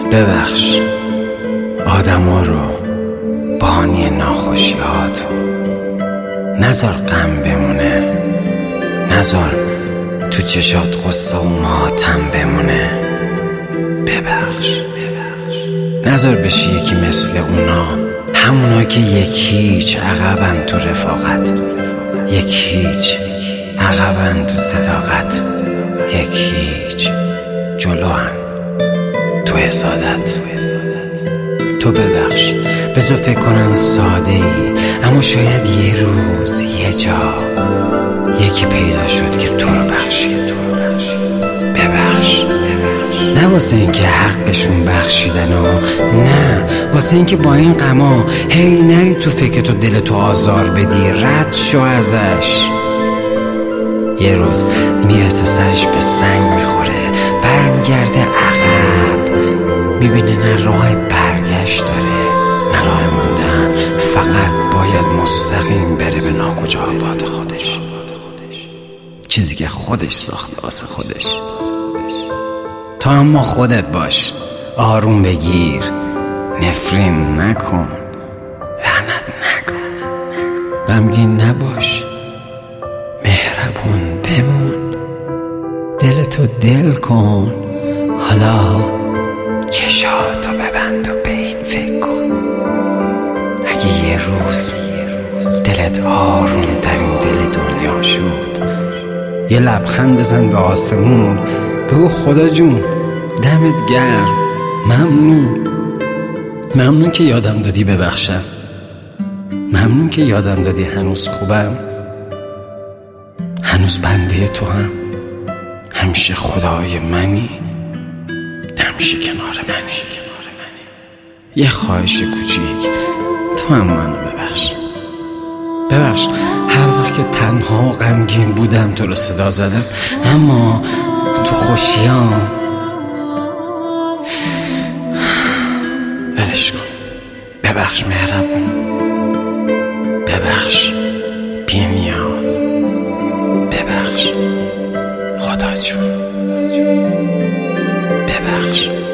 ببخش آدما رو، بانی ناخوشیاتو. نذار غم بمونه، نذار تو چشات قصه و ماتم بمونه. ببخش نذار بشی یکی مثل اونا، همونایی که یکیچ عقبن تو رفاقت، یکیچ عقبن تو صداقت، یکیچ جلوان تو حسادت. تو ببخش، بذار فکر کنن ساده ای، اما شاید یه روز یه جا یکی پیدا شد که تو رو بخشید. ببخش نه واسه این که حقشون بخشیدن و نه واسه این که با این غما هی نری تو فکرت و دلتو آزار بدی. رد شو ازش. یه روز میرسه سرش به سنگ میخوره، برمیگرده عقب، میبینه نه راه برگشت داره نه راه موندن، فقط باید مستقیم بره به ناکجا آباد خودش، چیزی که خودش ساخته واسه خودش. تو اما خودت باش، آروم بگیر، نفرین نکن، لعنت نکن، غمگین نباش، مهربون بمون، دلتو دل کن. حالا چشاتو ببند و به این فکر کن، اگه یه روز دلت آروم ترین دل دنیا شد، یه لبخند بزن به آسمون، بگو خدا جون دمت گرم، ممنون که یادم دادی ببخشم، ممنون که یادم دادی هنوز خوبم، هنوز بنده تو هم، همیشه خدای منی، همیشه کنار منی. یه خواهش کوچیک، تو هم منو ببخش. هر وقت که تنها غمگین بودم تو رو صدا زدم، اما تو خوشیام ولش کن. ببخش مهربون، ببخش بی نیاز، ببخش خدا جون، ببخش.